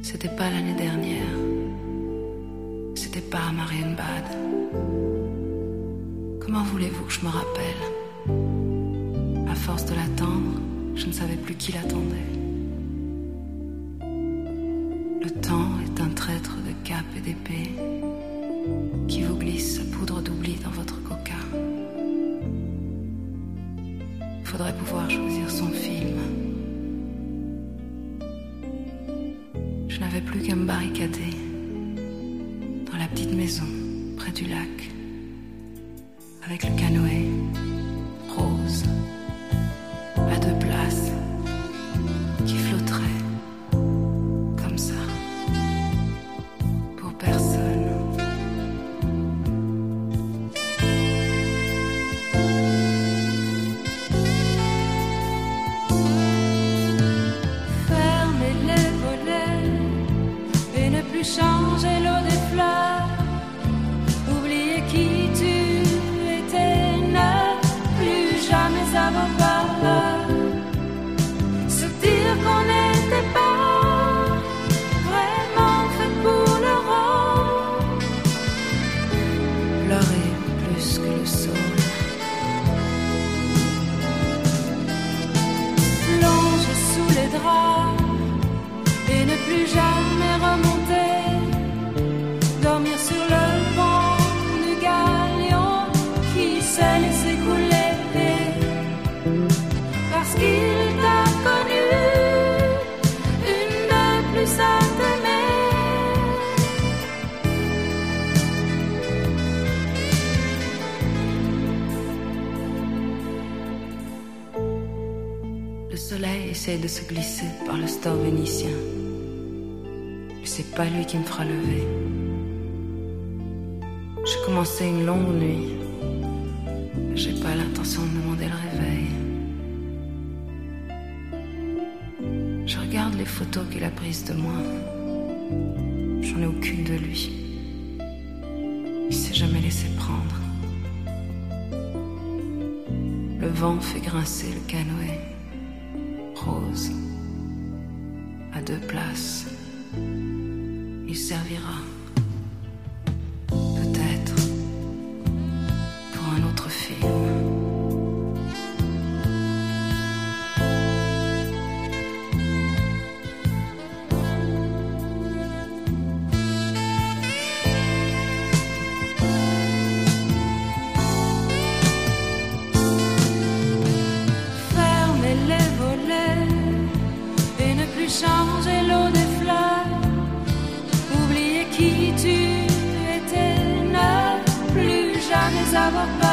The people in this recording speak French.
C'était pas l'année dernière. C'était pas à Marienbad. Comment voulez-vous que je me rappelle? À force de l'attendre, je ne savais plus qui l'attendait. Le temps est un traître de cap et d'épée qui vous glisse sa poudre d'oubli dans votre coca. Faudrait pouvoir choisir son film. Je n'avais plus qu'à me barricader dans la petite maison près du lac avec le canoë rose à 2 places qui flotterait comme ça pour personne. Fermez les volets et ne plus changer l'eau des fleurs. Oubliez qui tu étais, ne plus jamais avoir peur. Se dire qu'on n'était pas vraiment fait pour le rôle. Pleurer plus que le sol. Plonger sous les draps et ne plus jamais remonter. Dormir sur le pont du galion qui s'est laissé couler. Parce qu'il t'a connu, une de plus à t'aimer. Le soleil essaie de se glisser par le store vénitien. Et c'est pas lui qui me fera lever. J'ai commencé une longue nuit. J'ai pas l'intention de demander le réveil. Je regarde les photos qu'il a prises de moi. J'en ai aucune de lui. Il s'est jamais laissé prendre. Le vent fait grincer le canoë rose à 2 places. Il servira peut-être pour un autre film. Fermez les volets et ne plus changer l'eau des fleurs. Oubliez qui tu étais, ne plus jamais avoir peur.